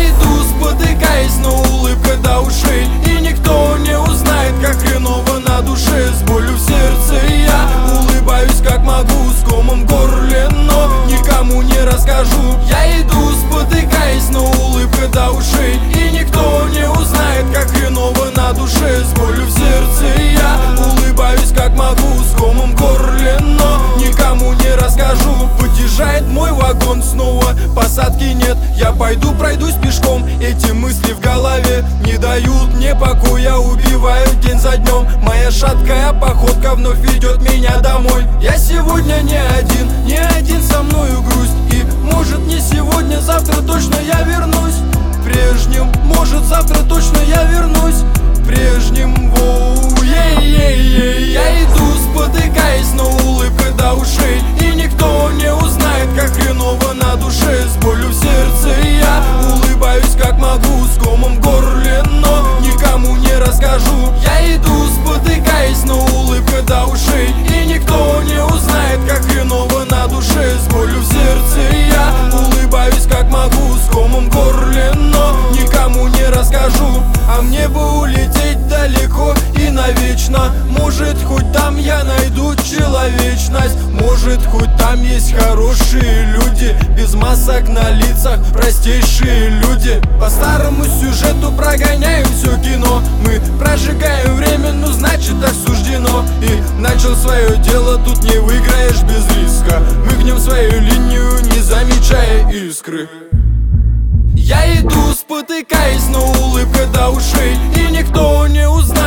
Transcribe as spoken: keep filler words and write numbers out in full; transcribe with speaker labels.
Speaker 1: иду, спотыкаясь, но улыбка до ушей, и никто не узнает, как хреново на душе. С болью в сердце я улыбаюсь как могу, с комом в горле, но никому не расскажу. Я иду, спотыкаясь, но улыбка до ушей, и никто не узнает, как хреново на душе. С болью в сердце я улыбаюсь как могу, с комом в горле, но никому не расскажу. Подъезжает мой вагон снова, посадки нет. Я пойду пройдусь пешком, эти мысли в голове не дают мне покоя, убивают день за днем. Моя шаткая походка вновь ведет меня домой. Я сегодня не один, не один, со мною грусть. И может не сегодня, завтра точно я вернусь прежним. Может завтра точно я вернусь прежним. Воу, ей-ей-ей. Я иду, спотыкаясь, но улыбка до ушей, и никто не узнает, как хреново на душе. С болью в сердце я улыбаюсь как могу, с комом в горле, но никому не расскажу. Я иду, спотыкаясь, но улыбка до ушей, и никто не узнает, как хреново на душе. С болью в сердце я улыбаюсь как могу, с комом в горле, но никому не расскажу. А мне бы улететь далеко и навечно. Может, хоть там я найду человечность. Может, хоть там есть хорошие люди, без масок на лицах, простейшие люди. По старому сюжету прогоняем все кино. Мы прожигаем время, ну значит так суждено. И начал свое дело, тут не выиграешь без риска. Мы гнем свою линию, не замечая искры. Я иду, спотыкаясь, но улыбка до ушей, и никто не узнает,